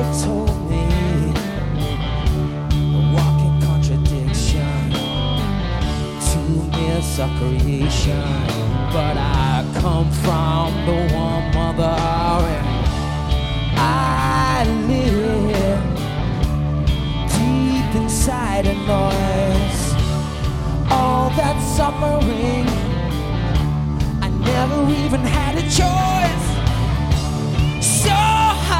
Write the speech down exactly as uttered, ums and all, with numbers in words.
told me a walking contradiction to misappropriation. But I come from the one mother and I live deep inside a noise. All that suffering, I never even had a choice.